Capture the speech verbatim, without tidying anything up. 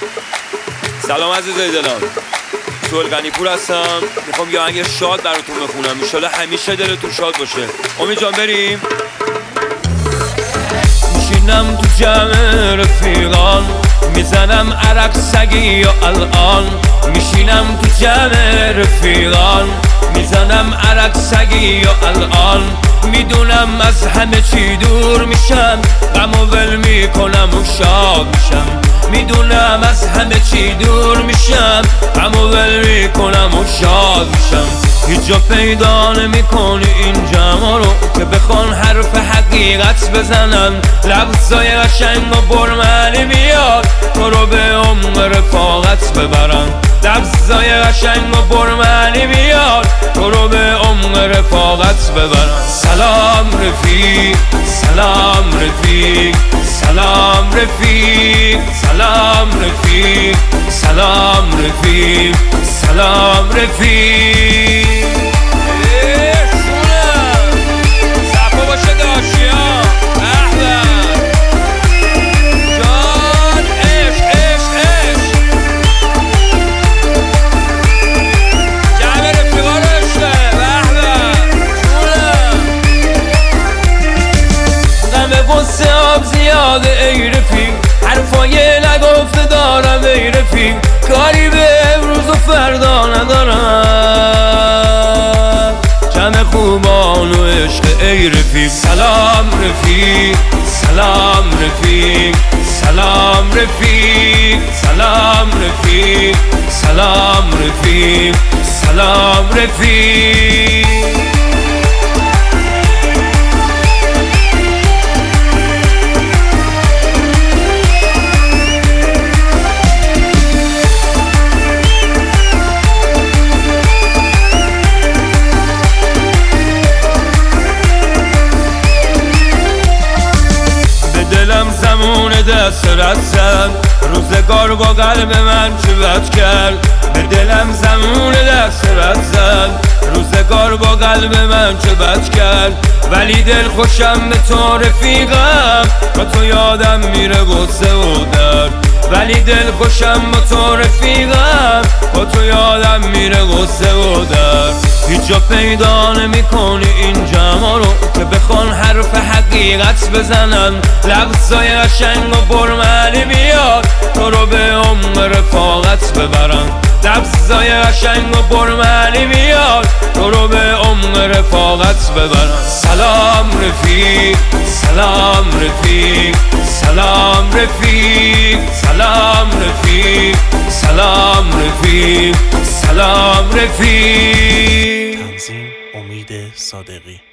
سلام عزیزای دلم، سوهل غنی‌پور هستم. میخوام یه آهنگ شاد براتون بخونم، انشالله همیشه دلتون شاد باشه. امید جان بریم. میشینم تو جمع رفیقان، میزنم عرق سگی و الان. میشینم تو جمع رفیقان، میزنم عرق سگی و الان. میدونم از همه چی دور میشم، غم و ول میکنم و شاد میشم. میدونم از همه چی دور میشم، غم و ول میکنم و شاد میشم. هیچ جا پیدا نمیکنی این جمع رو که بخوان حرف حقیقت بزنن. لفظای قشنگ و برمعنی بیاد تو رو به عمق رفاقت ببرن. لفظای قشنگ و برمعنی بیاد تو رو به عمق رفاقت ببرن. سلام رفیق، سلام رفیق، سلام رفیق، سلام رفیق، سلام رفیق، سلام رفیق. صفا باشه داشیا احمد جان، عشق عشق عشق جمع رفیقا رو عشقه احمد جونم. غم غصه آب زیاده ای رفیق، حرفای نگفته دارم ای رفیق. کاری به امروز و فردا ندارم، جمع خوبان و عشق ای رفیق. سلام رفیق، سلام رفیق، سلام رفیق، سلام رفیق، سلام رفیق، سلام رفیق. دلم زمون دست رد زد، روزگار با قلب من چه بد کرد. به دلم زمون دست رد زد، روزگار با قلب من چه بد کرد. ولی دل خوشم به تو رفیقم، با تو یادم میره غصه و درد. ولی دل خوشم با تو رفیقم، با تو یادم میره غصه و درد. هیچ جا پیدا نمیکنی این جمع رو که بخوان حرف حقیقت بزنن. لفظای قشنگ و برمعنی بیاد تو رو به عمق رفاقت ببرن. لفظای قشنگ و برمعنی بیاد تو رو به عمق رفاقت ببرن. سلام رفیق، سلام رفیق، سلام رفیق، سلام رفیق، سلام رفیق، سلام رفیق. تنظیم امید صادقی.